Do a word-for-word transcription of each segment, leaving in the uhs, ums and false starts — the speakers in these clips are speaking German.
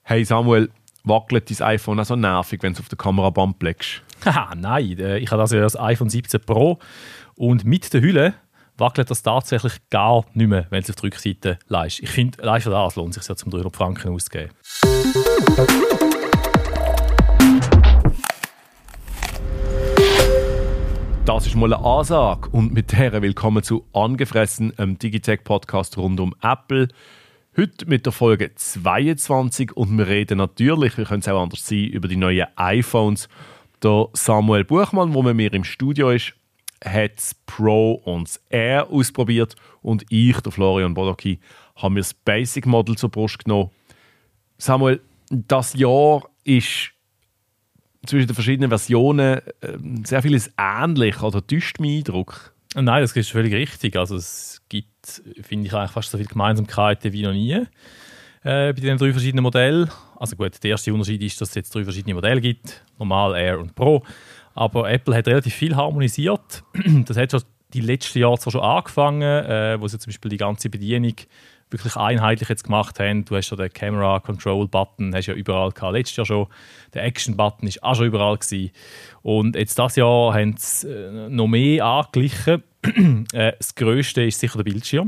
Hey Samuel, wackelt dein iPhone auch so nervig, wenn du es auf der Kameraband legst? Haha, nein. Ich habe also das iPhone siebzehn Pro und mit der Hülle wackelt das tatsächlich gar nicht mehr, wenn du es auf die Rückseite leist. Ich finde, allein für das lohnt es sich ja, zum dreihundert Franken auszugeben. Das ist mal eine Ansage und mit der willkommen zu «Angefressen», einem Digitech-Podcast rund um Apple. Heute mit der Folge zweiundzwanzig und wir reden natürlich, wie könnte es auch anders sein, über die neuen iPhones. Der Samuel Buchmann, der mit mir im Studio ist, hat das Pro und das Air ausprobiert und ich, der Florian Bodoki, haben mir das Basic Model zur Brust genommen. Samuel, das Jahr ist zwischen den verschiedenen Versionen äh, sehr vieles ähnlich, oder täuscht mein Eindruck? Nein, das ist völlig richtig. Also es gibt, finde ich, eigentlich fast so viele Gemeinsamkeiten wie noch nie äh, bei den drei verschiedenen Modellen. Also gut, der erste Unterschied ist, dass es jetzt drei verschiedene Modelle gibt, Normal, Air und Pro. Aber Apple hat relativ viel harmonisiert. Das hat schon die letzten Jahre zwar schon angefangen, äh, wo sie zum Beispiel die ganze Bedienung wirklich einheitlich jetzt gemacht haben. Du hast ja den Camera Control Button, hast ja überall gehabt, letztes Jahr schon. Der Action Button ist auch schon überall gewesen. Und jetzt dieses Jahr haben sie äh, noch mehr angeglichen. äh, das Grösste ist sicher der Bildschirm.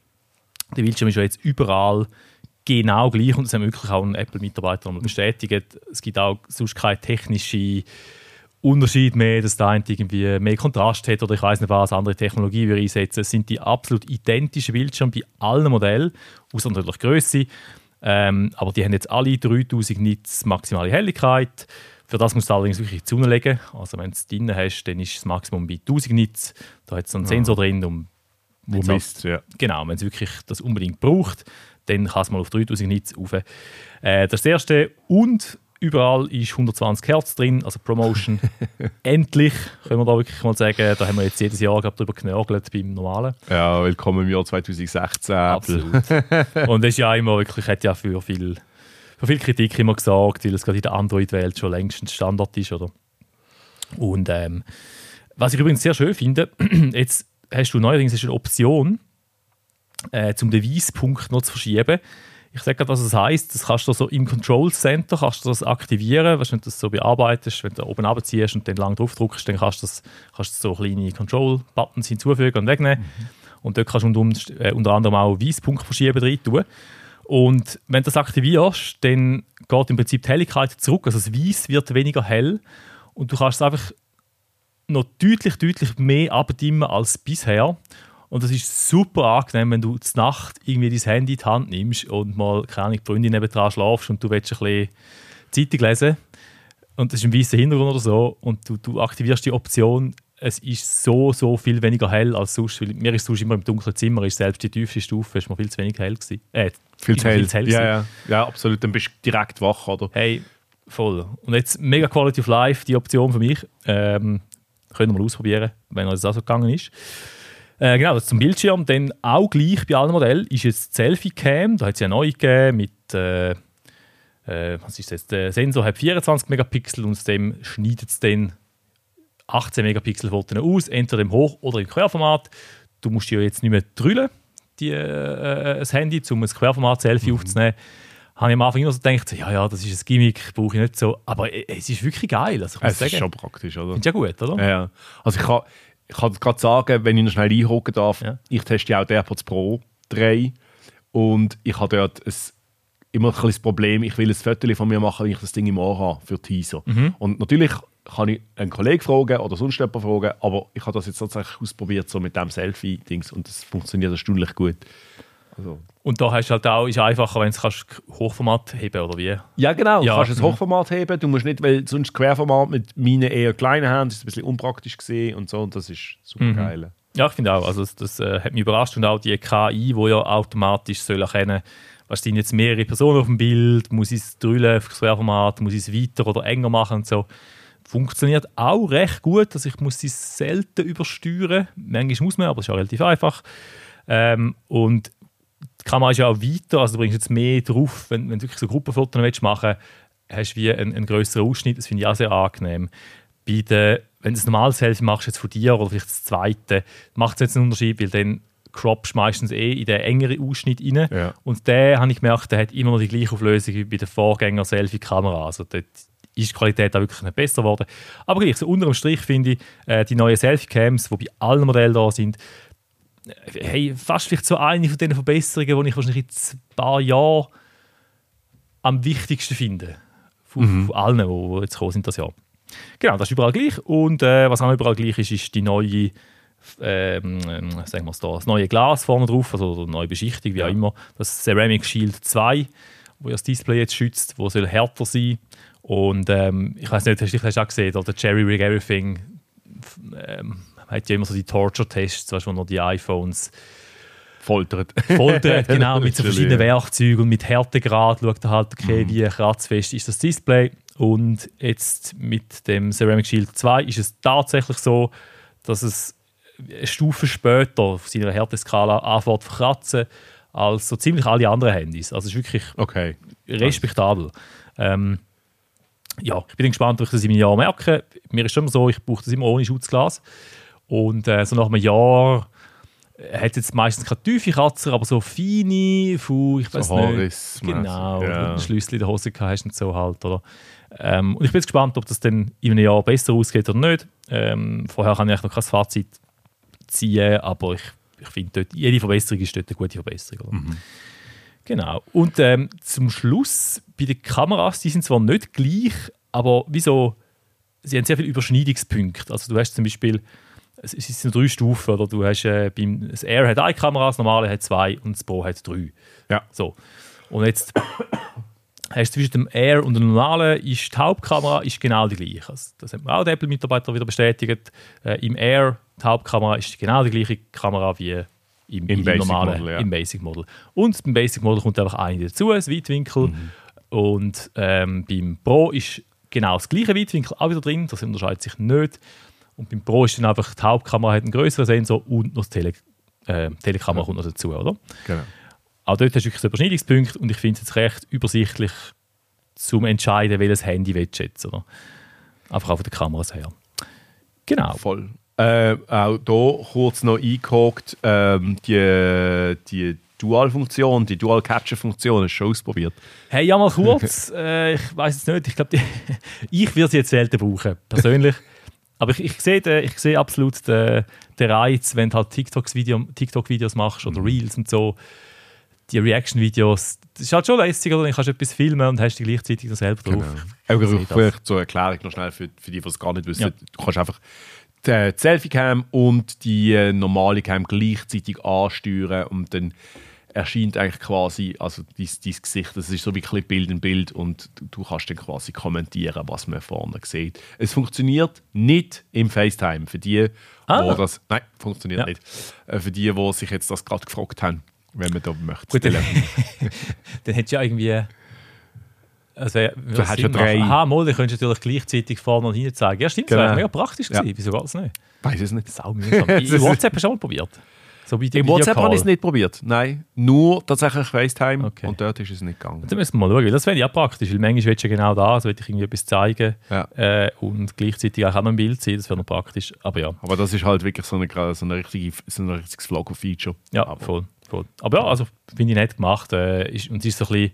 Der Bildschirm ist ja jetzt überall genau gleich und das haben wirklich auch ein Apple-Mitarbeiter bestätigt. Es gibt auch sonst keine technische Unterschied mehr, dass der eine irgendwie mehr Kontrast hat oder ich weiss nicht was, andere Technologie wir einsetzen. Es sind die absolut identischen Bildschirme bei allen Modellen, außer natürlich Grösse. Ähm, aber die haben jetzt alle dreitausend Nits maximale Helligkeit. Für das musst du allerdings wirklich die Sonne legen. Also wenn du es drin hast, dann ist das Maximum bei tausend Nits. Da hat es so einen Sensor drin, um Wo misst, ja. Genau, wenn es wirklich das unbedingt braucht, dann kann es mal auf dreitausend Nits rauf. Äh, das ist das erste. Und überall ist hundertzwanzig Hertz drin, also ProMotion. Endlich, können wir da wirklich mal sagen. Da haben wir jetzt jedes Jahr darüber genörgelt beim Normalen. Ja, willkommen im Jahr zwanzig sechzehn. Absolut. Und das ist ja immer wirklich, hat ja für viel, für viel Kritik immer gesagt, weil es gerade in der Android-Welt schon längst ein Standard ist. Oder? Und ähm, was ich übrigens sehr schön finde, jetzt hast du neuerdings eine Option, äh, um den Weisspunkt noch zu verschieben. Ich sage gerade, was das heisst. Das kannst du so im Control Center kannst du das aktivieren. Weißt, wenn du das so bearbeitest, wenn du oben runterziehst und dann lang drauf drückst, dann kannst du, das, kannst du so kleine Control-Buttons hinzufügen und wegnehmen. Mhm. Und dort kannst du unter, äh, unter anderem auch Weisspunkt verschieben rein tun. Und wenn du das aktivierst, dann geht im Prinzip die Helligkeit zurück. Also das Weiß wird weniger hell. Und du kannst es einfach noch deutlich, deutlich mehr abdimmen als bisher. Und das ist super angenehm, wenn du zur Nacht irgendwie dein Handy in die Hand nimmst und mal, keine Ahnung, die Freundin nebendran schlafst und du willst ein bisschen Zeitung lesen und das ist ein weißer Hintergrund oder so und du, du aktivierst die Option, es ist so, so viel weniger hell als sonst. Weil mir ist sonst immer im dunklen Zimmer, ist selbst die tiefste Stufe ist mal viel zu wenig hell gewesen. Äh, viel zu hell. Viel zu hell ja, ja. ja, absolut. Dann bist du direkt wach, oder? Hey, voll. Und jetzt mega Quality of Life, die Option für mich. Ähm, können wir mal ausprobieren, wenn euch das auch so gegangen ist. Äh, genau, das zum Bildschirm. Dann auch gleich bei allen Modellen ist jetzt die Selfie-Cam. Da hat es ja neu gegeben mit, äh, äh, was ist das? Der Sensor hat vierundzwanzig Megapixel und aus dem schneidet es dann achtzehn Megapixel Fotos aus, entweder im Hoch- oder im Querformat. Du musst ja jetzt nicht mehr drüllen, die, äh, das Handy, um ein Querformat-Selfie mhm. aufzunehmen. Habe ich am Anfang immer so gedacht, ja, ja, das ist ein Gimmick, brauche ich nicht so. Aber es ist wirklich geil. Also ich muss es sagen, ist schon praktisch, oder? Ist ja gut, oder? Ja, ja. Also ich kann, ich kann gerade sagen, wenn ich noch schnell einhaken darf, ja. Ich teste ja auch die AirPods Pro drei und ich habe dort ein, immer ein bisschen das Problem, ich will ein Foto von mir machen, wenn ich das Ding im Ohr habe für Teaser. Mhm. Und natürlich kann ich einen Kollegen fragen oder sonst jemanden fragen, aber ich habe das jetzt tatsächlich ausprobiert so mit dem Selfie-Dings und das funktioniert erstaunlich gut. Also. Und da hast du halt auch, ist einfacher, wenn du kannst Hochformat heben oder wie? Ja, genau. Ja. Du kannst das Hochformat heben. Du musst nicht, weil sonst Querformat mit meinen eher kleinen Händen ist ein bisschen unpraktisch gesehen und so. Und das ist super mhm. geil. Ja, ich finde auch. Also das, das äh, hat mich überrascht. Und auch die K I, die ja automatisch soll erkennen, was sind jetzt mehrere Personen auf dem Bild, muss ich es drüllen auf das Querformat, muss ich es weiter oder enger machen und so. Funktioniert auch recht gut. Also ich muss es selten übersteuern. Manchmal muss man, aber es ist auch relativ einfach. Ähm, und die Kamera ist ja auch weiter, also du bringst jetzt mehr drauf, wenn, wenn du wirklich so Gruppenfotos machen willst, hast du wie einen, einen grösseren Ausschnitt, das finde ich auch sehr angenehm. Bei den, wenn du ein normales Selfie machst, jetzt von dir oder vielleicht das zweite, macht es jetzt einen Unterschied, weil dann croppst meistens eh in den engeren Ausschnitt rein. Ja. Und der, habe ich gemerkt, der hat immer noch die gleiche Auflösung wie bei der Vorgänger-Selfie-Kamera. Also dort ist die Qualität auch wirklich nicht besser geworden. Aber gleich, so unterm Strich finde ich, äh, die neuen Selfie-Cams, die bei allen Modellen da sind, äh, hey, fast vielleicht so eine von den Verbesserungen, die ich wahrscheinlich in ein paar Jahren am wichtigsten finde. Von, mhm. von allen, die jetzt gekommen sind das Jahr. Genau, das ist überall gleich. Und äh, was auch überall gleich ist, ist die neue, ähm, sagen wir es da, das neue Glas vorne drauf, also eine neue Beschichtung, wie ja. auch immer. Das Ceramic Shield zwei, wo das Display jetzt schützt, wo soll härter sein. Und ähm, ich weiß nicht, hast du das auch gesehen, oder der Cherry Rig Everything ähm, hat ja immer so die Torture-Tests, weißt, wo noch die iPhones foltert. Foltert, genau, mit so verschiedenen Werkzeugen und mit Härtegrad schaut er halt, okay, mhm. wie kratzfest ist das Display. Und jetzt mit dem Ceramic Shield zwei ist es tatsächlich so, dass es eine Stufe später auf seiner Härteskala anfängt zu kratzen als so ziemlich alle anderen Handys. Also es ist wirklich okay. respektabel. Ähm, ja, ich bin gespannt, ob ich das in einem Jahr merke. Mir ist schon immer so, ich brauche das immer ohne Schutzglas. Und äh, so nach einem Jahr hat jetzt meistens keine tiefe Kratzer, aber so feine, von, ich weiß so nicht. Horris, genau, ja. ein Schlüssel in der Hose gehabt hast und so halt, oder? Ähm, und ich bin jetzt gespannt, ob das dann in einem Jahr besser ausgeht oder nicht. Ähm, vorher kann ich noch kein Fazit ziehen, aber ich, ich finde, jede Verbesserung ist dort eine gute Verbesserung. Oder? Mhm. Genau. Und ähm, zum Schluss, bei den Kameras, die sind zwar nicht gleich, aber wieso, sie haben sehr viele Überschneidungspunkte. Also du hast zum Beispiel, es sind drei Stufen, oder? Du hast, äh, beim, das Air hat eine Kamera, das normale hat zwei und das Pro hat drei. Ja. So. Und jetzt hast du zwischen dem Air und dem normalen, ist die Hauptkamera ist genau die gleiche. Also, das hat mir auch der Apple-Mitarbeiter wieder bestätigt. Äh, Im Air, die Hauptkamera ist genau die gleiche Kamera wie im, Im, im Basic normalen, Model, ja. im Basic Model. Und beim Basic Model kommt einfach eine dazu, ein Weitwinkel. Mhm. Und ähm, beim Pro ist genau das gleiche Weitwinkel auch wieder drin, das unterscheidet sich nicht. Und beim Pro ist dann einfach, die Hauptkamera hat einen größeren Sensor und noch die Tele, äh, Telekamera ja. kommt noch dazu, oder? Genau. Auch dort hast du wirklich einen Überschneidungspunkt und ich finde es jetzt recht übersichtlich zum Entscheiden, welches Handy willst du jetzt, oder? Einfach auch von den Kameras her. Genau. Voll. Äh, auch hier kurz noch eingehakt, ähm, die, die Dual-Funktion, die Dual-Catcher-Funktion, hast du schon ausprobiert? Hey, ja mal kurz, äh, ich weiß es nicht, ich glaube, ich würde sie jetzt selten brauchen, persönlich. Aber ich, ich sehe ich seh absolut den, den Reiz, wenn du halt TikTok-Videos TikTok machst oder Reels und so, die Reaction-Videos, das ist halt schon lässig, oder? Dann kannst du etwas filmen und hast die gleichzeitig noch selber drauf. Genau. Vielleicht zur Erklärung noch schnell für, für die, die es gar nicht wissen. Ja. Du kannst einfach die Selfie-Cam und die äh, normale Cam gleichzeitig ansteuern und dann erscheint eigentlich quasi also dein, dein Gesicht, das ist so wirklich Bild in Bild und du, du kannst dann quasi kommentieren, was man vorne sieht. Es funktioniert nicht im FaceTime. Für die, ah. wo das... Nein, funktioniert ja. nicht. Äh, für die, die sich jetzt das gerade gefragt haben, wenn man da möchte. Gut, dann, dann hättest du ja irgendwie... Also, du hast ja drei... Aha, mal, dann könntest du natürlich gleichzeitig vorne und hinten zeigen. Ja, stimmt, genau. Das wäre mega praktisch gewesen. Ja. Wieso geht das nicht? Weiß es nicht. Sau mühsam. In WhatsApp hast du schon mal probiert? So wie Im WhatsApp habe ich es nicht probiert. Nein, nur tatsächlich FaceTime okay. und dort ist es nicht gegangen. Dann müssen wir mal schauen, das wäre ja praktisch, weil manchmal willst du ja genau da, also will ich irgendwie etwas zeigen ja. äh, und gleichzeitig auch noch ein Bild sein, das wäre noch praktisch, aber ja. Aber das ist halt wirklich so, eine, so, eine richtige, so ein richtiges Vlogger-Feature. Ja, aber. voll, voll. Aber ja, also finde ich nett gemacht äh, ist, und es ist so ein bisschen,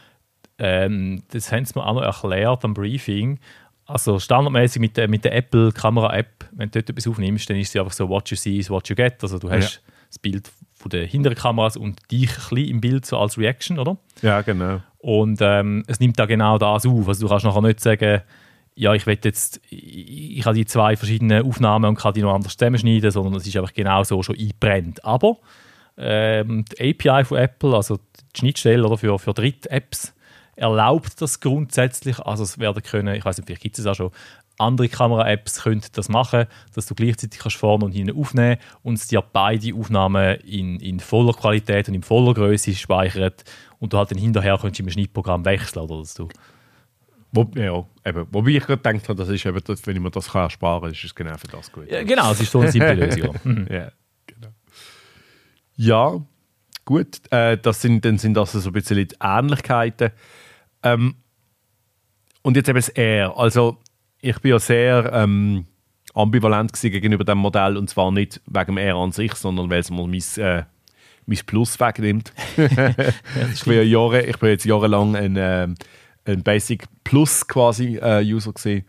ähm, das haben sie mir auch noch erklärt am Briefing, also standardmäßig mit der, mit der Apple-Kamera-App, wenn du dort etwas aufnimmst, dann ist sie einfach so what you see is what you get, also du hast ja. das Bild von den hinteren Kameras und dich ein bisschen im Bild so als Reaction, oder? Ja, genau. Und ähm, es nimmt da genau das auf. Also du kannst nachher nicht sagen, ja, ich will jetzt, ich, ich habe die zwei verschiedenen Aufnahmen und kann die noch anders zusammenschneiden, sondern es ist einfach genau so schon eingebrannt. Aber ähm, die A P I von Apple, also die Schnittstelle oder, für, für Dritt-Apps, erlaubt das grundsätzlich. Also es werden können, ich weiß nicht, vielleicht gibt es auch schon, andere Kamera-Apps können das machen, dass du gleichzeitig kannst vorne und hinten aufnehmen und es dir beide Aufnahmen in, in voller Qualität und in voller Größe speichert und du halt dann hinterher kannst im Schnittprogramm wechseln. Oder dass du Wo, ja, eben. Wobei ich gerade gedacht habe, das ist eben, wenn ich mir das kann ersparen kann, ist es genau für das gut. Ja, genau, es ist so eine simple Lösung. Mhm. Ja, genau. Ja, gut. Äh, das sind, dann sind das so ein bisschen die Ähnlichkeiten. Ähm, und jetzt eben das R. Also ich bin ja sehr, ähm, ambivalent gewesen gegenüber dem Modell, und zwar nicht wegen dem Air an sich, sondern weil es mal mein, äh, mein Plus wegnimmt. ich, bin ja Jahre, ich bin jetzt jahrelang ein, äh, ein Basic Plus quasi äh, User gewesen.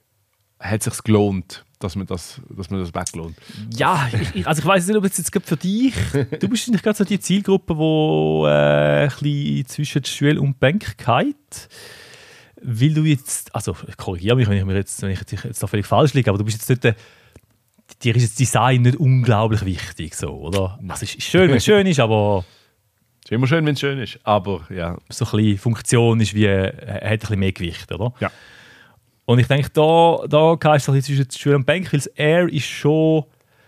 Hat es sich gelohnt, dass man das, dass man das weglohnt? Ja, ich, also ich weiss nicht, ob es jetzt für dich, du bist nicht gerade so die Zielgruppe, die äh, ein bisschen zwischen Schule und Bank geht. Weil du jetzt, also korrigiere mich, wenn ich, mir jetzt, wenn ich jetzt da völlig falsch liege, aber du bist jetzt nicht der, dir ist das Design nicht unglaublich wichtig, so, oder? Also es ist schön, wenn es schön ist, aber... Es ist immer schön, wenn es schön ist, aber ja. So ein bisschen Funktion ist wie, hat ein bisschen mehr Gewicht, oder? Ja. Und ich denke, da, da ist es zwischen Schule und Bank, weil das Air ist schon,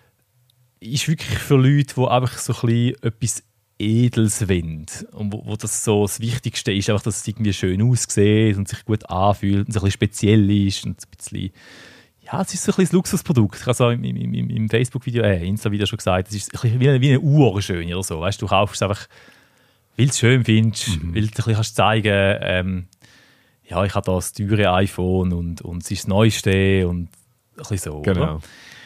ist wirklich für Leute, die einfach so ein bisschen etwas Edels wollen. Und wo, wo das so das Wichtigste ist, einfach, dass es irgendwie schön aussieht und sich gut anfühlt und so ein bisschen speziell ist und ein bisschen, ja, es ist so ein bisschen das Luxusprodukt. Ich habe es auch im, im, im, im Facebook-Video, äh, Insta-Video schon gesagt, es ist ein bisschen wie eine, wie eine Uhr schön oder so. Weißt, du kaufst es einfach, weil du es schön findest, mhm. weil du ein bisschen kannst zeigen, ähm, ja, ich habe da das teure iPhone und, und es ist das Neueste und ein bisschen so. Genau.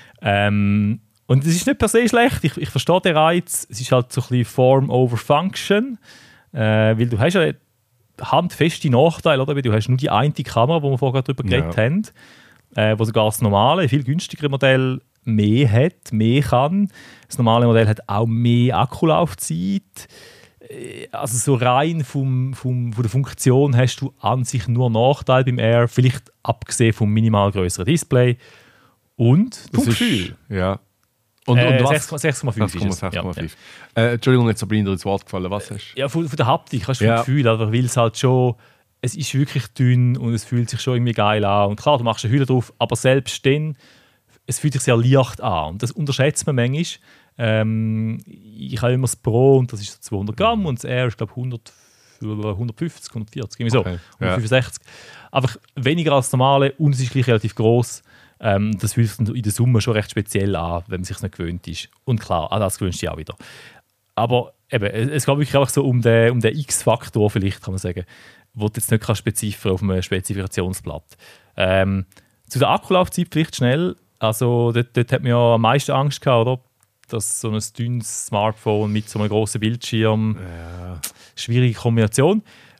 Ähm, und es ist nicht per se schlecht, ich, ich verstehe den Reiz, es ist halt so ein bisschen Form over Function, äh, weil du hast ja handfeste Nachteile, oder? Weil du hast nur die eine Kamera, wo wir vorher darüber geredet ja. haben, äh, wo sogar das normale, viel günstigere Modell mehr hat, mehr kann. Das normale Modell hat auch mehr Akkulaufzeit. Also so rein vom, vom, von der Funktion hast du an sich nur Nachteile beim Air, vielleicht abgesehen vom minimal größeren Display und vom Gefühl. Ja. Und, äh, und was? sechs Komma fünf ist es. sechs Komma fünf. Ja, ja. äh, Entschuldigung, jetzt habe ich dir ins Wort gefallen. Was hast du? Ja, von, von der Haptik hast du ja. das Gefühl, aber weil es halt schon, es ist wirklich dünn und es fühlt sich schon irgendwie geil an. Und klar, du machst eine Hülle drauf, aber selbst dann, es fühlt sich sehr leicht an. Und das unterschätzt man manchmal. Ähm, ich habe immer das Pro und das ist zweihundert Gramm und das Air ist glaube ich hundertfünfzig, hundertvierzig, irgendwie so, okay. hundertfünfundsechzig. Ja. Einfach weniger als das normale und es ist gleich relativ gross. Ähm, das fühlt sich in der Summe schon recht speziell an, wenn man sich nicht gewöhnt ist. Und klar, an das gewöhnst du dich auch wieder. Aber eben, es geht wirklich einfach so um den, um den X-Faktor, vielleicht kann man sagen, wo du jetzt nicht kannst beziffern auf einem Spezifikationsblatt. Ähm, zu der Akkulaufzeit vielleicht schnell. Also dort, dort hat man ja am meisten Angst gehabt, oder? Dass so ein dünnes Smartphone mit so einem grossen Bildschirm, ja. schwierige Kombination.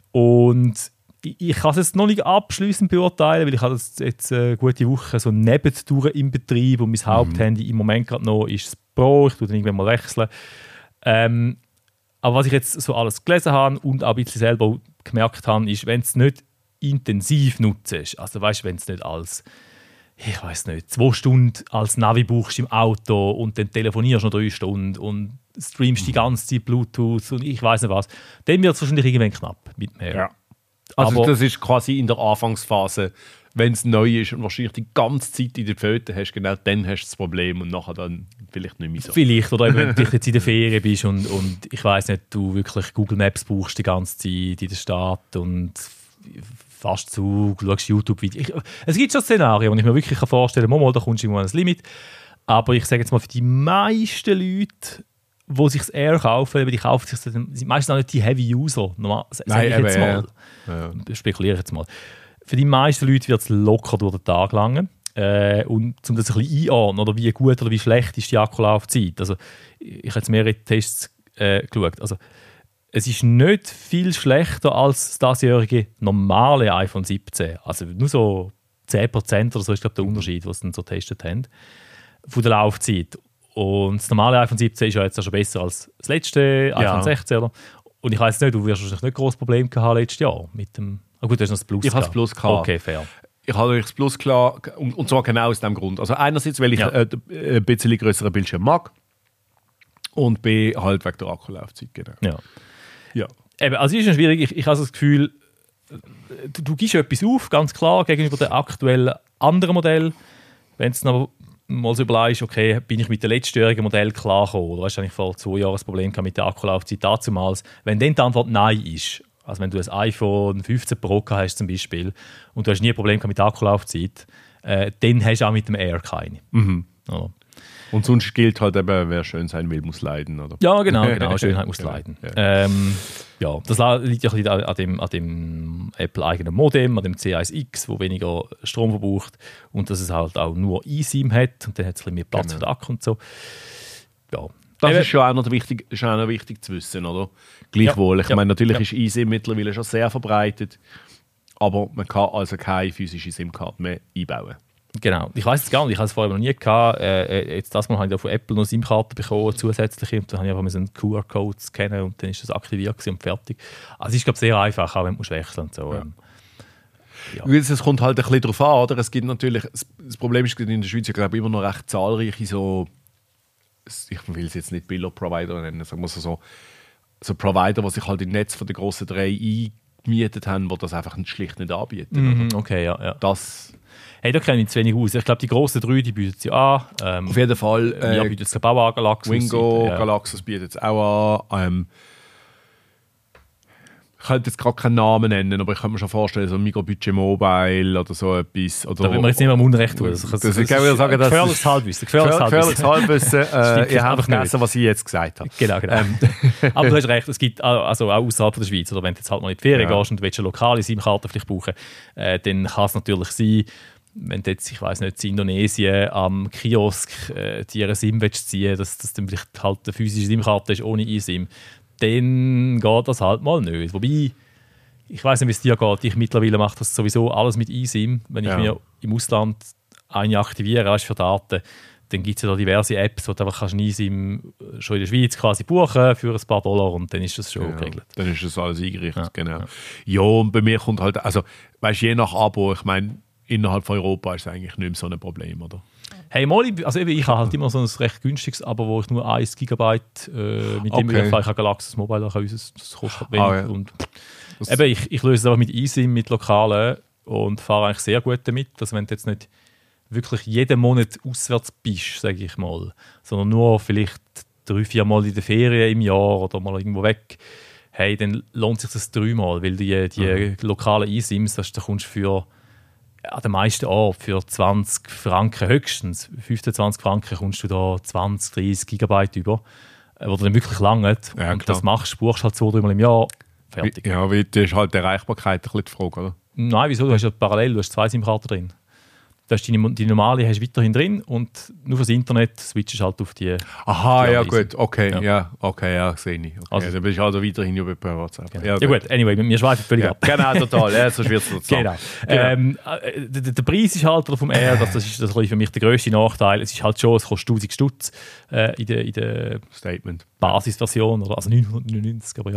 Und ich, ich kann es jetzt noch nicht abschliessend beurteilen, weil ich habe das jetzt eine gute Woche so nebendurch im Betrieb und mein mhm. Haupthandy im Moment gerade noch ist das Pro. Ich tue dann irgendwann mal wechseln. Ähm, aber was ich jetzt so alles gelesen habe und auch ein bisschen selber gemerkt habe, ist, wenn du es nicht intensiv nutzt, also weißt du, wenn es nicht als ich weiß nicht, zwei Stunden als Navi buchst im Auto und dann telefonierst noch drei Stunden und streamst die ganze Zeit Bluetooth und ich weiß nicht was, dann wird es wahrscheinlich irgendwann knapp mit mehr. Ja. Also aber das ist quasi in der Anfangsphase, wenn es neu ist und wahrscheinlich die ganze Zeit in den Pfoten hast, genau dann hast du das Problem und nachher dann vielleicht nicht mehr so. Vielleicht, oder eben, wenn du jetzt in der Ferien bist und, und ich weiß nicht, du wirklich Google Maps buchst die ganze Zeit in der Stadt und fast zu, du schaust YouTube-Videos. Es gibt schon Szenarien, wo ich mir wirklich vorstellen kann, mal, da kommst du irgendwann ans Limit. Aber ich sage jetzt mal, für die meisten Leute, die sich das Air kaufen, die kaufen sich das, sind meistens auch nicht die Heavy-User. Normal, sage Nein, ich jetzt eben, mal. Ja. Ja. Spekuliere jetzt mal. Für die meisten Leute wird es locker durch den Tag langen. Äh, und um das ein bisschen einordnen, oder wie gut oder wie schlecht ist die Akkulaufzeit. Also, ich habe jetzt mehrere Tests äh, geschaut. Also, es ist nicht viel schlechter als das diesjährige normale iPhone siebzehn. Also nur so zehn Prozent oder so ist glaube der Unterschied, was sie dann so getestet haben, von der Laufzeit. Und das normale iPhone siebzehn ist ja jetzt auch schon besser als das letzte ja. iPhone sechzehn. Oder? Und ich weiss nicht, du wirst wahrscheinlich nicht ein grosses Problem gehabt letztes Jahr mit dem... Ah gut, du hast noch das Plus Ich habe das Plus gehabt. Okay, fair. Ich habe das Plus klar, und, und zwar genau aus dem Grund. Also einerseits, weil ich ja. äh, ein bisschen größeren Bildschirm mag und B, halt wegen der Akkulaufzeit, genau. Ja. Ja. Eben, also es ist schon schwierig. Ich, ich habe das Gefühl, du, du gibst etwas auf, ganz klar, gegenüber dem aktuellen anderen Modell. Wenn du noch mal so überlegst, okay, bin ich mit dem letztjährigen Modell klargekommen? Oder hast du eigentlich vor zwei Jahren ein Problem mit der Akkulaufzeit dazumals? Wenn dann die Antwort Nein ist, also wenn du ein iPhone fünfzehn Pro hast zum Beispiel und du hast nie ein Problem mit der Akkulaufzeit, äh, dann hast du auch mit dem Air keine. Mhm. Ja. Und sonst gilt halt eben, wer schön sein will, muss leiden, oder? Ja, genau, genau. Schönheit muss leiden. Ja. Ähm, ja, das liegt ja ein bisschen an dem, an dem Apple-eigenen Modem, an dem C eins X, wo weniger Strom verbraucht und dass es halt auch nur eSIM hat und dann hat es ein bisschen mehr Platz genau. für den Akku und so. Ja. Das Eben. ist schon auch noch wichtig, ist auch noch wichtig zu wissen, oder? Gleichwohl. Ja. Ich ja. meine, natürlich ja. ist eSIM mittlerweile schon sehr verbreitet, aber man kann also keine physische SIM-Karte mehr einbauen. Genau. Ich weiß es gar nicht, ich habe es vorher noch nie gehabt. Äh, jetzt das Mal habe ich von Apple noch SIM-Karten bekommen, zusätzliche, und dann habe ich einfach einen Q R-Code scannen und dann ist das aktiviert und fertig. Also es ist, glaube ich, sehr einfach, auch wenn du wechseln musst. So. Ja. Ja. Es kommt halt ein bisschen darauf an, oder? Es gibt natürlich, das Problem ist in der Schweiz, ich glaube, immer noch recht zahlreiche so, ich will es jetzt nicht Billo-Provider nennen, sagen wir so, so Provider, die sich halt im Netz von den grossen drei eingemietet haben, die das einfach schlicht nicht anbieten. Mm, okay, ja. ja. Das... Hey, da kenne ich zu wenig aus. Ich glaube, die grossen drei, die bieten sie an. Ähm, Auf jeden Fall. Äh, wir bieten es auch an, Galaxus. Wingo, ja. Galaxus bietet es auch an. Ähm, ich könnte jetzt gerade keinen Namen nennen, aber ich kann mir schon vorstellen, so Microbudget Mobile oder so etwas. Oder, da will man jetzt nicht mehr am Unrecht tun. Das, das, das, das, das sagen, das gefährliches Halbwissen. Gefährliches Halbwissen. Halbwissen. äh, ihr habt vergessen, was ich jetzt gesagt habe. Genau, genau. Ähm. Aber du hast recht, es gibt also auch außerhalb der Schweiz, oder wenn du jetzt halt mal in die Ferien ja. gehst und willst eine lokale SIM-Karte vielleicht brauchen, äh, dann kann es natürlich sein, wenn du jetzt, ich weiss nicht, in Indonesien am Kiosk äh, die ihre SIM willst ziehen, dass das dann vielleicht halt eine physische SIM-Karte ist ohne eSIM, dann geht das halt mal nicht. Wobei, ich weiss nicht, wie es dir geht, ich mittlerweile mache das sowieso alles mit eSIM. Wenn ich ja. mir im Ausland eine aktiviere, weißt, für Daten, dann gibt es ja da diverse Apps, wo du einfach eine eSIM schon in der Schweiz quasi buchen für ein paar Dollar und dann ist das schon ja, geregelt. Dann ist das alles eingerichtet, ja. genau. Ja. ja, und bei mir kommt halt, also, weißt du, je nach Abo, ich meine, innerhalb von Europa ist es eigentlich nicht mehr so ein Problem, oder? Hey, mal, also ich habe halt immer so ein recht günstiges Abo, wo ich nur eins Gigabyte äh, mit dem okay. ich Galaxus Mobile kann, das kostet halt wenig. Ah, ja. Und eben, ich, ich löse es einfach mit eSIM, mit Lokalen und fahre eigentlich sehr gut damit, dass wenn du jetzt nicht wirklich jeden Monat auswärts bist, sage ich mal, sondern nur vielleicht drei, vier Mal in der Ferien im Jahr oder mal irgendwo weg, hey, dann lohnt sich das dreimal, weil die, die mhm. lokalen eSIMs, das, da kommst du für an den meisten Orten für zwanzig Franken höchstens, fünfzehn, zwanzig Franken kommst du da zwanzig, dreißig Gigabyte über, wo du dann wirklich langt. Ja, und das machst, buchst halt zwei, dreimal im Jahr, fertig. Ja, weil das ist halt die Erreichbarkeit ein bisschen die Frage, oder? Nein, wieso? Du hast ja parallel, du hast zwei SIM-Karten drin. Du hast die, die normale hast weiterhin drin und nur fürs Internet switchst du halt auf die... Aha, die ja gut, okay, ja, ja okay, ja, sehe ich. Okay. Also, dann bist du also weiterhin über per WhatsApp. Genau. Ja, ja gut, anyway, wir schweifen völlig ja, ab. Genau, total, ja, sonst wird es total. Genau. genau. Ähm, der, der Preis ist halt vom Air, das, das ist das ist für mich der grösste Nachteil. Es ist halt schon, es kostet tausend Stutz äh, in der, in der Statement. Basisversion, oder, also neunhundertneunundneunzig, aber ja.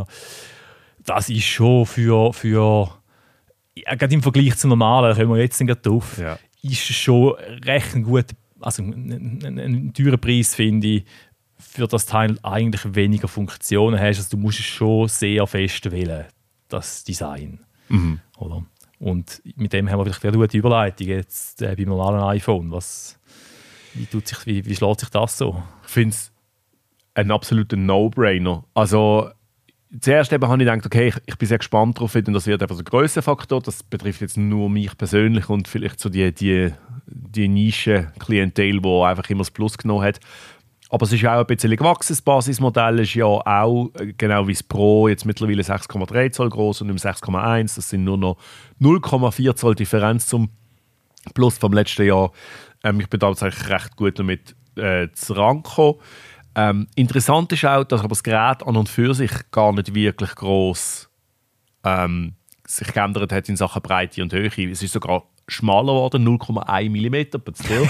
Das ist schon für, für ja, gerade im Vergleich zum Normalen, da kommen wir jetzt nicht drauf, ja. ist schon recht ein guter, also ein, ein, ein teurer Preis, finde ich, für das Teil eigentlich weniger Funktionen hast. Also du musst es schon sehr fest wählen, das Design. Mhm. Oder? Und mit dem haben wir vielleicht eine gute Überleitung jetzt äh, beim normalen iPhone. Was, wie, tut sich, wie, wie schlägt sich das so? Ich finde es ein absoluter No-Brainer. Also zuerst eben habe ich gedacht, okay, ich, ich bin sehr gespannt darauf, denn das wird einfach so ein Grössenfaktor. Das betrifft jetzt nur mich persönlich und vielleicht so die, die, die Nische-Klientel, die einfach immer das Plus genommen hat. Aber es ist auch ein bisschen gewachsen. Das Basismodell ist ja auch, genau wie das Pro, jetzt mittlerweile sechs Komma drei Zoll groß und nicht mehr sechs Komma eins. Das sind nur noch null Komma vier Zoll Differenz zum Plus vom letzten Jahr. Ähm, ich bin da tatsächlich recht gut damit äh, zu rankommen. Ähm, interessant ist auch, dass aber das Gerät an und für sich gar nicht wirklich gross ähm, sich geändert hat in Sachen Breite und Höhe. Es ist sogar schmaler geworden, null Komma eins Millimeter, but still.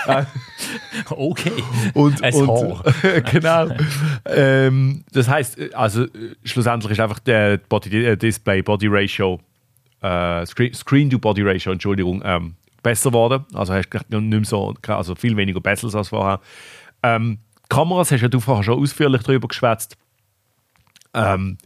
Okay. Und, ein und, Haar. Genau. ähm, das heisst, also schlussendlich ist einfach der Body, Display Body Ratio, äh, Screen, Screen to Body Ratio, Entschuldigung, ähm, besser geworden. Also hast du nicht mehr so, also viel weniger Bezels als vorher. Ähm, Kameras, hast ja du vorher schon ausführlich darüber geschwätzt. Ähm,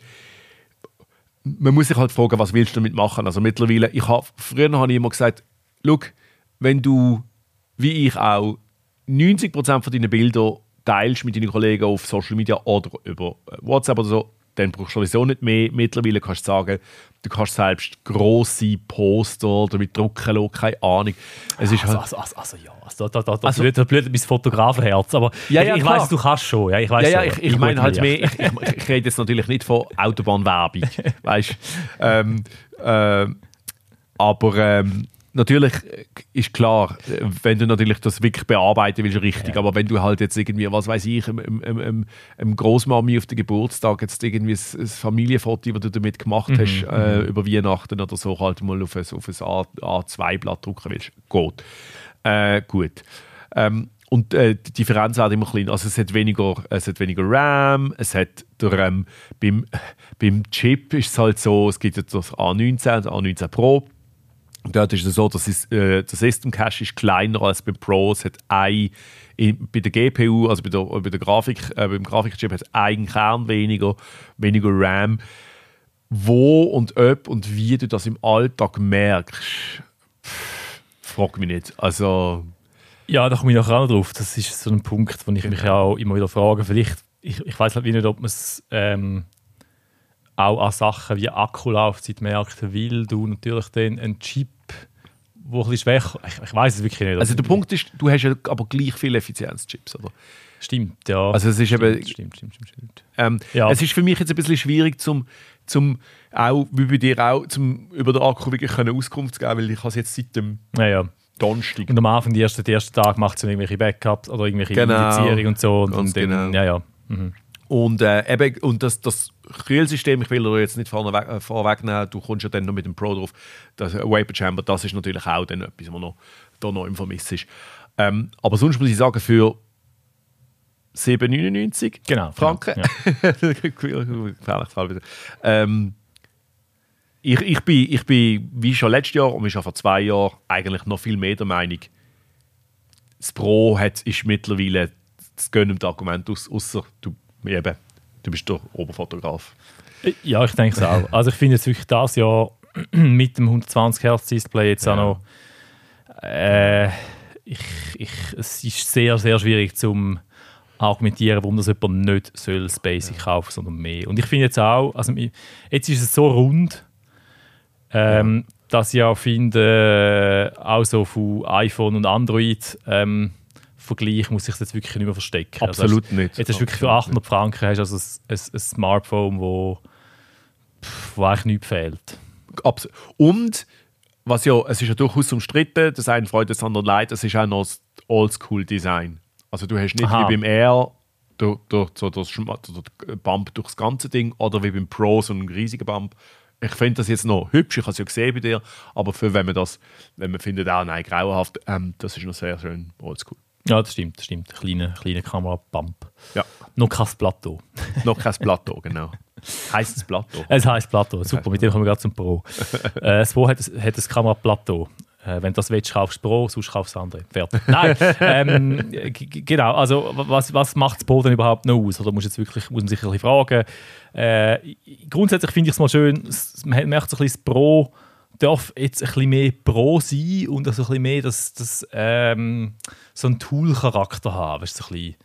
man muss sich halt fragen, was willst du damit machen? Also mittlerweile, ich hab, früher habe ich immer gesagt, schau, wenn du, wie ich auch, neunzig Prozent von deinen Bildern teilst mit deinen Kollegen auf Social Media oder über WhatsApp oder so, dann brauchst du sowieso nicht mehr. Mittlerweile kannst du sagen, du kannst selbst grosse Poster damit drucken lassen, keine Ahnung. Es ist also, halt, also, also, also ja, also, da, da, da, also, blöd, da blöd mein Fotografenherz, aber ja, ja, ich, ich weiss, du kannst schon. Ja, ich weiss ja, ja, schon. ich, ich meine halt mehr, ich, ich, ich rede jetzt natürlich nicht von Autobahnwerbung, weißt ähm, äh, aber ähm, natürlich ist klar, wenn du natürlich das wirklich bearbeiten willst, richtig, ja. aber wenn du halt jetzt irgendwie, was weiß ich, einem Großmami auf den Geburtstag jetzt irgendwie ein, ein Familienfoto, das du damit gemacht mhm. hast, äh, über Weihnachten oder so, halt mal auf ein, auf ein A zwei Blatt drucken willst, geht. Äh, gut. Ähm, und äh, die Differenz ist immer klein. Also es hat weniger, es hat weniger RAM, es hat der, ähm, beim, beim Chip ist es halt so, es gibt jetzt das A neunzehn und das A neunzehn Pro. Und dort ist es so, dass es, äh, der System Cache ist kleiner als beim Pro. Es hat ein, in, bei der G P U, also bei der, bei der Grafik, äh, beim Grafikchip hat es einen Kern weniger, weniger RAM. Wo und ob und wie du das im Alltag merkst, pff, frag mich nicht. Also ja, da komme ich nachher auch noch drauf. Das ist so ein Punkt, wo ich genau. mich auch immer wieder frage. Vielleicht, ich, ich weiß halt nicht, ob man es ähm, auch an Sachen wie Akkulaufzeit merkt, weil du natürlich dann einen Chip, der ein bisschen schwächer ich, ich weiß es wirklich nicht. Also der Punkt ist, du hast ja aber gleich viele Effizienzchips, oder? Stimmt, ja. Also es ist stimmt, eben, stimmt, stimmt, stimmt, stimmt. Ähm, ja. Es ist für mich jetzt ein bisschen schwierig, zum, zum auch, wie bei dir auch, zum über den Akku wirklich können Auskunft zu geben, weil ich habe es jetzt seit dem ja, ja. Donnerstag. Und am Anfang, die ersten, die ersten Tag macht es irgendwelche Backups oder irgendwelche genau. Indizierungen und so. Und, und dann, genau. ja, ja. Mhm. Und, äh, eben, und das, das Kühlsystem, ich will dir jetzt nicht vorweg, äh, vorwegnehmen, du kommst ja dann noch mit dem Pro drauf, das Vapor Chamber, das ist natürlich auch dann etwas, was noch, da noch im Vermiss ist. Ähm, aber sonst muss ich sagen, für sieben neunundneunzig genau, Franken. Genau, ja. ähm, ich, ich, bin, ich bin, wie schon letztes Jahr und wie schon vor zwei Jahren, eigentlich noch viel mehr der Meinung, das Pro hat, ist mittlerweile das gönnende Argument, außer du, eben, du bist der Oberfotograf. Ja, ich denke es auch. Also ich finde jetzt wirklich das Jahr mit dem hundertzwanzig Hertz Display jetzt ja. auch noch äh, ich, ich, es ist sehr, sehr schwierig zum argumentieren, warum das jemand nicht soll das Basic ja. kaufen, sondern mehr. Und ich finde jetzt auch, also jetzt ist es so rund, ähm, ja. dass ich auch finde, äh, auch so von iPhone und Android ähm, Vergleich muss ich jetzt wirklich nicht mehr verstecken. Absolut also, nicht. Jetzt hast du wirklich für achthundert Franken hast also ein, ein, ein Smartphone, wo, wo eigentlich nichts fehlt. Absolut. Und was ja, es ist ja durchaus umstritten, das eine freut, das andere leid, es ist auch noch das Oldschool-Design. Also du hast nicht Aha. wie beim Air durch, durch, so das Bump durch das ganze Ding oder wie beim Pro so einen riesigen Bump. Ich finde das jetzt noch hübsch, ich habe es ja gesehen bei dir, aber für wenn man das, wenn man findet, auch nein, grauenhaft, ähm, das ist noch sehr schön oldschool. Ja, das stimmt, das stimmt. Kleine, kleine Kamera-Bump. Ja. Noch kein Plateau. Noch kein Plateau, genau. Heisst es Plateau? Es heisst Plateau, super, mit dem kommen wir gerade zum Pro. äh, das Pro hat, hat ein Kamera-Plateau. Äh, wenn du das willst, kaufst du das Pro, sonst kaufst du das andere. Fertig. Nein, ähm, g- genau, also was, was macht das Pro denn überhaupt noch aus? Oder muss, jetzt wirklich, muss man sich ein bisschen fragen. Äh, grundsätzlich finde ich es mal schön, man merkt so ein bisschen, das Pro darf jetzt ein bisschen mehr Pro sein und also ein bisschen mehr das, das, ähm, so einen Tool-Charakter haben. Es ist ein bisschen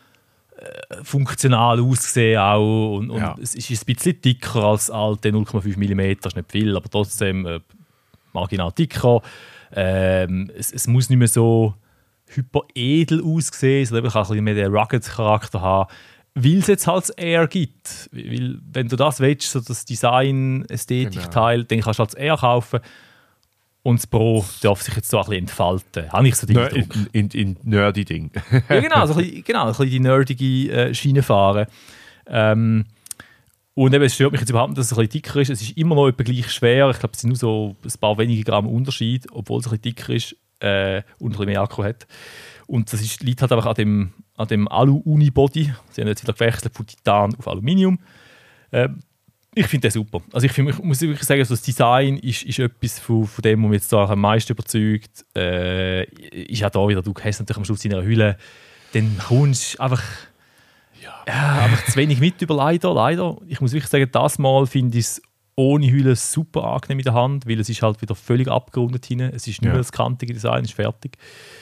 äh, funktional ausgesehen auch und, und ja. es ist ein bisschen dicker als alte null Komma fünf Millimeter, das ist nicht viel, aber trotzdem äh, marginal dicker. Ähm, es, es muss nicht mehr so hyper edel aussehen, sondern es kann ein bisschen mehr den Rugged-Charakter haben. Weil es jetzt halt das Air gibt. Weil, wenn du das willst, so das Design-Ästhetik-Teil, genau. dann kannst du halt das Air kaufen. Und das Pro darf sich jetzt so ein bisschen entfalten. Habe ich so den Nö, in, in, in nerdy Ding. Ja, genau, so ein bisschen, genau, ein bisschen die nerdige äh, Schiene fahren. Ähm, und eben, es stört mich jetzt überhaupt nicht, dass es ein bisschen dicker ist. Es ist immer noch etwa gleich schwer. Ich glaube, es sind nur so ein paar wenige Gramm Unterschied, obwohl es ein bisschen dicker ist äh, und ein bisschen mehr Akku hat. Und das ist, liegt halt einfach an dem, an dem Alu-Unibody. Sie haben jetzt wieder gewechselt von Titan auf Aluminium. Äh, ich finde das super. Also ich, find, ich muss wirklich sagen, also das Design ist, ist etwas von, von dem, was mich jetzt da am meisten überzeugt. Äh, ist auch da wieder, du hast natürlich am Schluss in einer Hülle, dann kommst du einfach, ja. Ja, einfach zu wenig mit über, leider, leider. Ich muss wirklich sagen, das Mal finde ich es ohne Hülle super angenehm in der Hand, weil es ist halt wieder völlig abgerundet hinten. Es ist nicht ja. mehr das kantige Design, es ist fertig.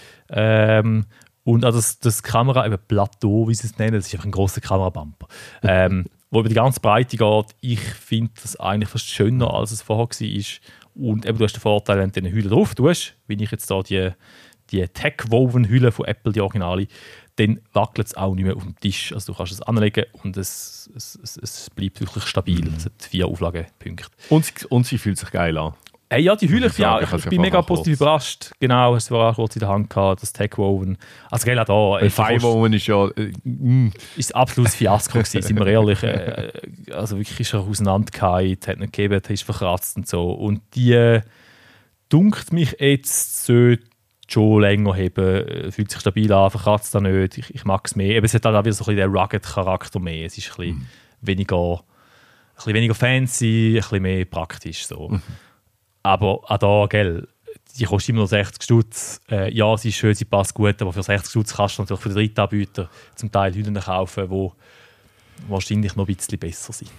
Ähm, und auch das, das Kamera, eben Plateau, wie sie es nennen, das ist einfach ein grosser Kamerabumper. ähm, wo über die ganze Breite geht. Ich finde das eigentlich fast schöner, als es vorher war. Und eben, du hast den Vorteil, wenn du eine Hülle drauf tust, wie ich jetzt da die, die Tech-Woven-Hülle von Apple, die Originale, dann wackelt es auch nicht mehr auf dem Tisch. Also du kannst es anlegen und es, es, es, es bleibt wirklich stabil. Mhm. Es hat vier Auflagepunkte. Und sie, und sie fühlt sich geil an. Hey, ja, die Hülle, ja, ich, ich bin mega positiv überrascht. Genau, es war auch kurz in der Hand gehabt, das Tech-Woven. Also gell, auch da. Five-Woven ist ja... Äh, mm. Ist ein absolutes Fiasko gewesen, sind wir ehrlich. Äh, also wirklich ist er auseinandergefallen, hat nicht gegeben, ist verkratzt und so. Und die dunkt mich jetzt, sollte schon länger haben, fühlt sich stabil an, verkratzt da nicht, ich, ich mag es mehr. Aber es hat halt auch wieder so ein bisschen den Rugged-Charakter mehr. Es ist ein bisschen, mm. weniger, ein bisschen weniger fancy, ein bisschen mehr praktisch so. Mm. Aber auch da, gell, die kostet immer noch sechzig Stutz. Äh, ja, sie ist schön, sie passt gut, aber für sechzig Stutz kannst du natürlich für den Drittanbieter zum Teil Hüllen kaufen, die wahrscheinlich noch ein bisschen besser sind.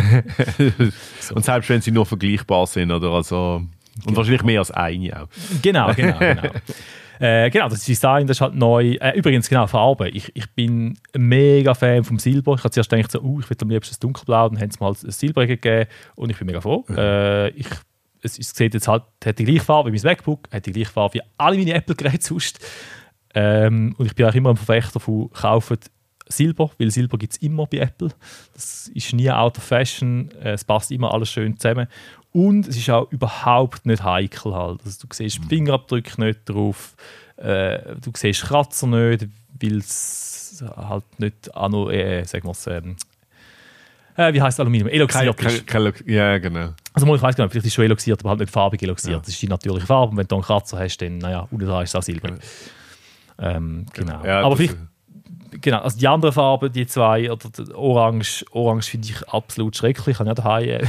So. Und selbst wenn sie nur vergleichbar sind, oder? Also, und genau. Wahrscheinlich mehr als eine auch. Genau, genau, genau. äh, genau, das Design, das ist halt neu. Äh, übrigens, genau, Farbe. Ich, ich bin ein mega Fan vom Silber. Ich habe zuerst gedacht, so, uh, ich will am liebsten das Dunkelblau, dann haben sie mal das Silber gegeben und ich bin mega froh. Mhm. Äh, ich Es, es sieht jetzt halt, hat die gleiche Farbe wie mein MacBook, hat die gleiche Farbe wie alle meine Apple-Geräte sonst. Ähm, und ich bin auch immer ein Verfechter von kaufen Silber, weil Silber gibt es immer bei Apple. Das ist nie out of fashion, es passt immer alles schön zusammen. Und es ist auch überhaupt nicht heikel halt. Also, du siehst Fingerabdrücke nicht drauf, äh, du siehst Kratzer nicht, weil es halt nicht auch noch, äh, sagen wir es, ähm, Äh, wie heisst Aluminium? Eloxiert kein, ist. Kein, kein, ja, genau. Also ich weiss gar nicht, vielleicht ist es schon eloxiert, aber halt nicht farbig eloxiert. Ja. Das ist die natürliche Farbe. Und wenn du einen Kratzer hast, dann, naja, unten dran ist es auch Silber. Ja. Ähm, genau. Ja, aber vielleicht, genau, also die anderen Farben, die zwei, oder Orange, Orange finde ich absolut schrecklich. Ich habe ja daheim, äh,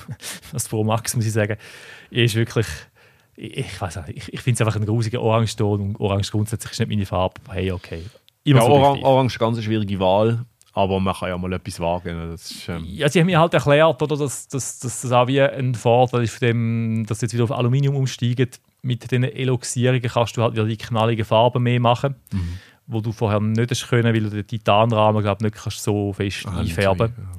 das Pro Max, muss ich sagen, ist wirklich, ich, ich weiß nicht, ich, ich finde es einfach ein grusiger Orange-Ton und Orange grundsätzlich ist nicht meine Farbe. Hey, okay. Immer ja, so Orange, Orange ist eine ganz schwierige Wahl. Aber man kann ja mal etwas wagen. Das ist, ähm ja, sie haben mir halt erklärt, oder, dass, dass, dass das auch wie ein Vorteil ist, von dem, dass jetzt wieder auf Aluminium umsteigt. Mit diesen Eloxierungen kannst du halt wieder die knalligen Farben mehr machen, mhm. wo du vorher nicht hast können, weil du den Titanrahmen glaub, nicht kannst so fest ah, einfärben kannst.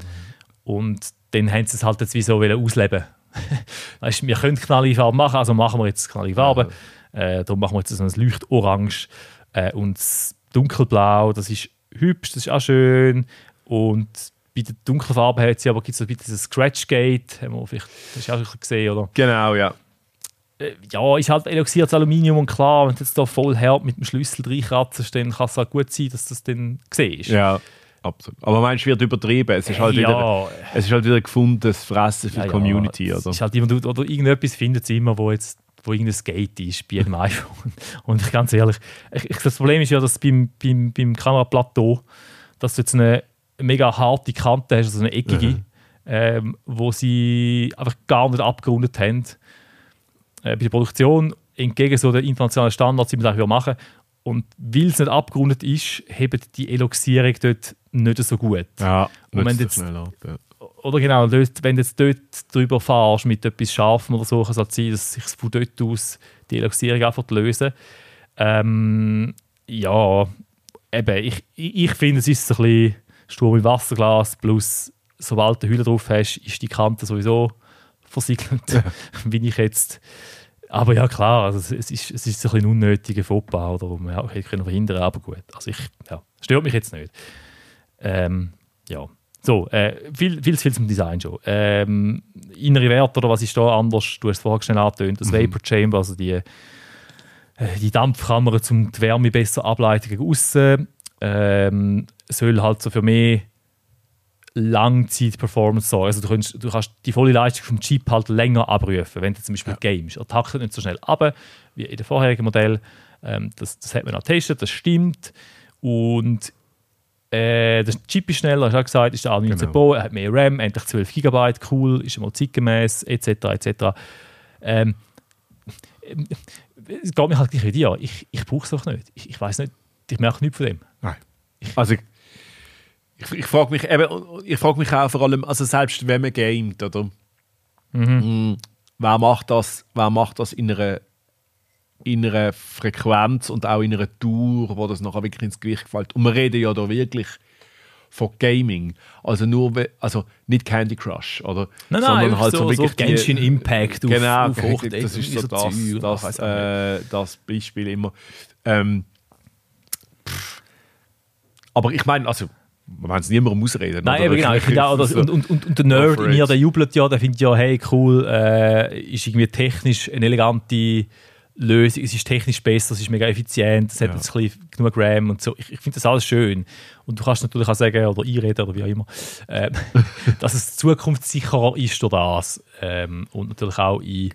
Und dann haben sie es halt jetzt wie so ausleben. Weißt, wir können knallige Farben machen, also machen wir jetzt knallige Farben. Ja. Äh, darum machen wir jetzt so ein Leuchtorange. Äh, und das Dunkelblau, das ist hübsch, das ist auch schön. Und bei der dunklen Farbe hat sie aber gibt es ein bisschen Scratchgate, haben wir vielleicht, das hast du auch gesehen, oder? Genau, ja. Äh, ja, ist halt eloxiertes Aluminium und klar, wenn du jetzt da voll hart mit dem Schlüssel reinkratzt, dann kann es halt gut sein, dass du das dann siehst. Ja, absolut. Aber meinst du, wird übertrieben? Es ist halt, ja. wieder, es ist halt wieder gefundenes Fressen für ja, die Community, ja. oder? Ist halt immer, oder irgendetwas findet sie immer, wo jetzt wo irgendein Gate ist bei jedem iPhone. Und ich ganz ehrlich, ich, ich, das Problem ist ja, dass beim, beim, beim Kameraplateau, dass du jetzt eine mega harte Kante hast, also eine eckige, mhm. ähm, wo sie einfach gar nicht abgerundet haben. Äh, bei der Produktion, entgegen so den internationalen Standards, die wir das machen. Und weil es nicht abgerundet ist, hebt die Eloxierung dort nicht so gut. Ja, und wenn jetzt, ab, ja. Oder genau, wenn du jetzt dort drüber fährst mit etwas Scharfem oder so, kann es halt sein, dass sich von dort aus die Eloxierung einfach lösen. Ähm, ja, eben, ich, ich finde, es ist so ein bisschen Sturm im Wasserglas, plus sobald du Hülle drauf hast, ist die Kante sowieso versiegelt, ja. Bin ich jetzt. Aber ja, klar, also es, ist, es ist ein bisschen unnötiger Fauxpas, oder wo man ja, hätte können verhindern, aber gut. Also ich, ja, stört mich jetzt nicht. Ähm, ja. So, äh, viel, viel, viel zum Design schon. Ähm, innere Werte, oder was ist da anders? Du hast es vorher schnell angetönt, das mhm. Vapor Chamber, also die, äh, die Dampfkammer, um die Wärme besser ableiten gegen aussen. Ähm, soll halt so für mehr Langzeit-Performance sorgen. Also du, kannst, du kannst die volle Leistung vom Chip halt länger abrufen, wenn du zum Beispiel ja. Games. Er taktet nicht so schnell ab wie in dem vorherigen Modell. Ähm, das, das hat man auch getestet, das stimmt. Und Äh, der Chip ist schneller, hast du auch gesagt, ist der A neunzehn Pro, er hat mehr RAM, endlich zwölf Gigabyte, cool, ist einmal zeitgemäß, et cetera et cetera. Ähm, es geht mir halt gleich wie dir. Ich, ich brauche es doch nicht. Ich, ich weiß nicht, ich merke nichts von dem. Nein. Also ich, ich, ich frage mich eben, ich frage mich auch vor allem, also selbst wenn man gamet, oder? Mhm. Mh, wer macht das, wer macht das in einer in einer Frequenz und auch in einer Tour, wo das nachher wirklich ins Gewicht fällt. Und wir reden ja da wirklich von Gaming. Also nur, also nicht Candy Crush, oder? Nein, nein, sondern halt so, so, wirklich so Genshin Impact auf, genau, auf Hochdeck. das ist so, so das, Zeug, das, äh, das Beispiel immer. Ähm, aber ich meine, also wir wollen es niemandem ausreden. Nein, aber genau. Ich finde auch, das, und, und, und, und der Nerd in mir, der jubelt ja, der findet ja, hey, cool, äh, ist irgendwie technisch eine elegante Lösung, es ist technisch besser, es ist mega effizient, es hat ja. jetzt ein bisschen genug RAM und so. Ich, ich finde das alles schön. Und du kannst natürlich auch sagen, oder einreden oder wie auch immer, äh, dass es zukunftssicherer ist durch das. Ähm, und natürlich auch in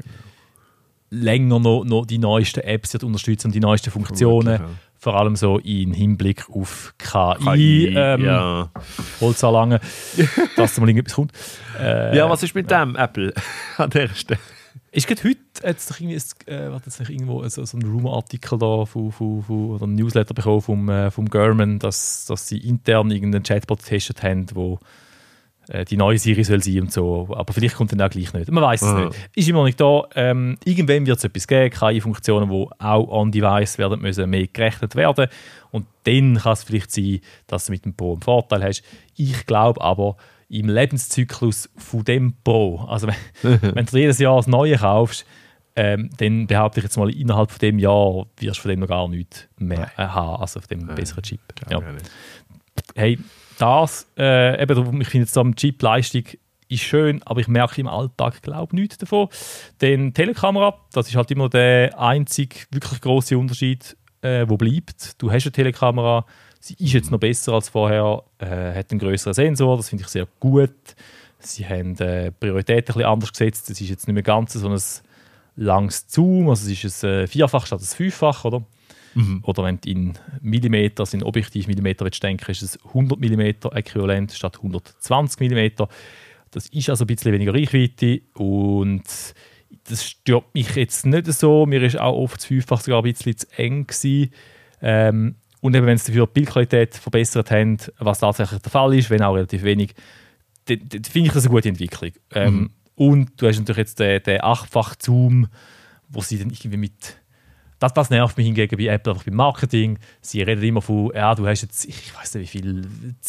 länger noch, noch die neuesten Apps unterstützen und die neuesten Funktionen. Ja. Vor allem so im Hinblick auf K I, K I ähm, ja. Holzanlangen, dass da mal irgendetwas kommt. Äh, ja, was ist mit ja. dem Apple an der Stelle? Ist gerade heute jetzt doch irgendwie äh, warte, jetzt irgendwo so, so ein Rumor-Artikel da von, von, von, oder ein Newsletter bekommen vom, äh, vom German, dass, dass sie intern irgendeinen Chatbot getestet haben, wo äh, die neue Siri soll sein und so. Aber vielleicht kommt dann auch gleich nicht. Man weiß es ah. nicht. Ist immer noch nicht da. Ähm, irgendwann wird es etwas geben, K I-Funktionen, die auch on-device werden müssen, mehr gerechnet werden. Und dann kann es vielleicht sein, dass du mit dem Pro einen Vorteil hast. Ich glaube aber, im Lebenszyklus von dem Pro, also wenn, wenn du jedes Jahr das Neue kaufst, ähm, dann behaupte ich jetzt mal, innerhalb von dem Jahr wirst du von dem noch gar nichts mehr äh, haben, also auf dem Nein, besseren Chip. Ja. Hey, das, äh, eben, ich finde jetzt am Chip-Leistung ist schön, aber ich merke im Alltag, glaube nichts davon. Denn Telekamera, das ist halt immer der einzige wirklich grosse Unterschied, äh, wo bleibt. Du hast eine Telekamera, sie ist jetzt noch besser als vorher, äh, hat einen grösseren Sensor, das finde ich sehr gut. Sie haben äh, Prioritäten ein bisschen anders gesetzt. Es ist jetzt nicht mehr ganz so ein langes Zoom, also es ist ein äh, Vierfach statt ein Fünffach, oder? Mhm. Oder wenn du in Millimeter, also in Objektiv-Millimeter denken, ist es hundert Millimeter äquivalent statt hundertzwanzig Millimeter. Das ist also ein bisschen weniger Reichweite und das stört mich jetzt nicht so. Mir ist auch oft das Fünffach sogar ein bisschen zu eng gewesen. Ähm, Und eben, wenn sie dafür die Bildqualität verbessert haben, was tatsächlich der Fall ist, wenn auch relativ wenig, dann, dann finde ich das eine gute Entwicklung. Ähm, mhm. Und du hast natürlich jetzt den, den achtfach-Zoom, wo sie dann irgendwie mit... Das, das nervt mich hingegen bei Apple, einfach beim Marketing. Sie reden immer von, ja, du hast jetzt, ich weiß nicht wie viel,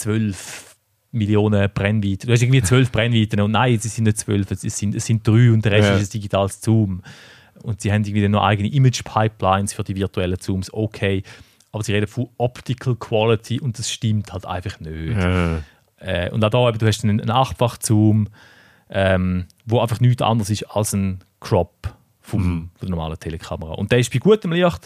zwölf Millionen Brennweiten. Du hast irgendwie zwölf Brennweiten und nein, es sind nicht zwölf, es sind, es sind drei und der Rest ja. ist ein digitales Zoom. Und sie haben irgendwie noch eigene Image-Pipelines für die virtuellen Zooms, okay. Aber sie reden von Optical Quality und das stimmt halt einfach nicht. Ja. Äh, und auch da, eben, du hast einen, einen achtfach-Zoom, ähm, wo einfach nichts anderes ist als ein Crop vom, mhm. von der normalen Telekamera. Und der ist bei gutem Licht,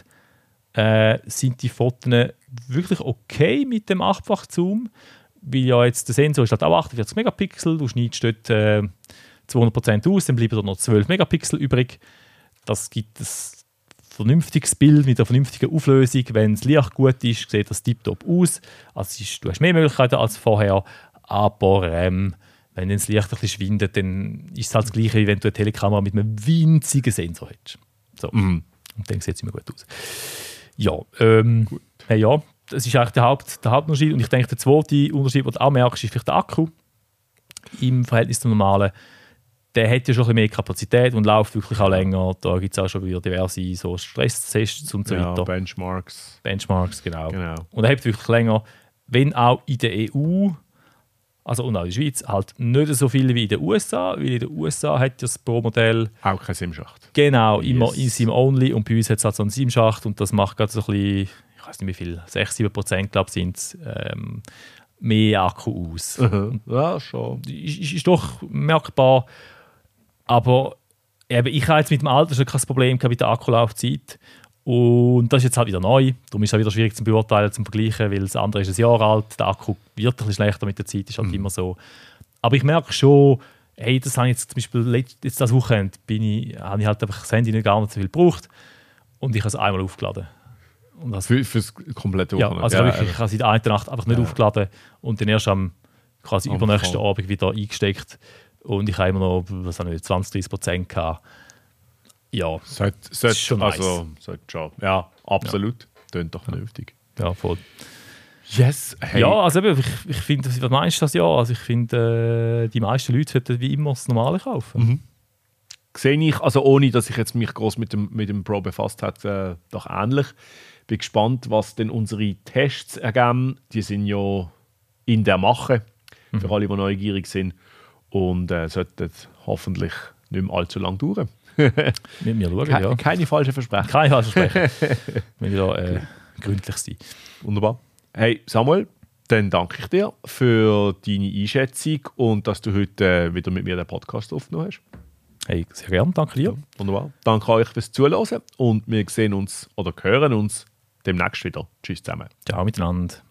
äh, sind die Fotos wirklich okay mit dem achtfach-Zoom, weil ja jetzt der Sensor ist halt auch achtundvierzig Megapixel, du schneidest dort äh, zweihundert Prozent aus, dann bleiben da noch zwölf Megapixel übrig. Das gibt es vernünftiges Bild mit einer vernünftigen Auflösung. Wenn das Licht gut ist, sieht das tiptop aus. Also ist, du hast mehr Möglichkeiten als vorher, aber ähm, wenn das Licht ein bisschen schwindet, dann ist es halt das Gleiche, wie wenn du eine Telekamera mit einem winzigen Sensor hättest. So. Mhm. Und dann sieht es immer gut aus. Ja, ähm, gut. Hey, ja, das ist eigentlich der, Haupt, der Hauptunterschied. Und ich denke, der zweite Unterschied, den du auch merkst, ist vielleicht der Akku im Verhältnis zum normalen. Der hat ja schon ein bisschen mehr Kapazität und läuft wirklich auch länger. Da gibt es auch schon wieder diverse so Stresstests und so ja, weiter. Benchmarks. Benchmarks, genau. genau. Und er hat wirklich länger, wenn auch in der E U, also und auch in der Schweiz, halt nicht so viel wie in den U S A, weil in den U S A hat das Pro-Modell auch kein SIM-Schacht. Genau, yes. Immer in SIM-Only und bei uns hat es halt so einen SIM-Schacht und das macht gerade so ein bisschen, ich weiß nicht wie viel, sechs bis sieben Prozent glaube ich sind es, ähm, mehr Akku aus. Mhm. Ja, schon. Ist, ist, ist doch merkbar. Aber eben, ich habe jetzt mit dem Alter schon kein Problem mit der Akkulaufzeit. Und das ist jetzt halt wieder neu. Darum ist es auch wieder schwierig zu beurteilen, zu vergleichen, weil das andere ist ein Jahr alt. Der Akku wird ein bisschen schlechter mit der Zeit, ist halt mhm. immer so. Aber ich merke schon, hey, das habe ich jetzt zum Beispiel jetzt das Wochenende, bin ich, habe ich halt einfach das Handy nicht gar nicht so viel gebraucht. Und ich habe es einmal aufgeladen. Und das, Für, fürs komplette Wochenende? Ja, also ja, wirklich, ich habe es in der einen Nacht einfach nicht ja. aufgeladen und dann erst am quasi am übernächsten Fall. Abend wieder eingesteckt. Und ich habe immer noch was habe ich, zwanzig bis dreißig Prozent gehabt. Ja, sollte, sollte, schon also, nice. sollte schon. Ja, absolut. Tönt ja. doch vernünftig. Ja, voll. Yes. Hey. Ja, also ich, ich finde, was meinst du das ja? Also ich finde, äh, die meisten Leute sollten wie immer das Normale kaufen. Mhm. Sehe ich, also ohne, dass ich jetzt mich groß mit dem, mit dem Pro befasst habe, äh, doch ähnlich. Bin gespannt, was denn unsere Tests ergeben. Die sind ja in der Mache, für mhm. alle, die neugierig sind. Und äh, sollte hoffentlich nicht mehr allzu lange dauern. Mit mir schauen, Ke- ja. Keine falschen Versprechen. Keine falschen Versprechen. Wenn wir da äh, gründlich sind. Wunderbar. Hey Samuel, dann danke ich dir für deine Einschätzung und dass du heute äh, wieder mit mir den Podcast aufgenommen hast. Hey, sehr gerne, danke dir. Ja, wunderbar. Danke euch fürs Zuhören und wir sehen uns oder hören uns demnächst wieder. Tschüss zusammen. Ciao miteinander.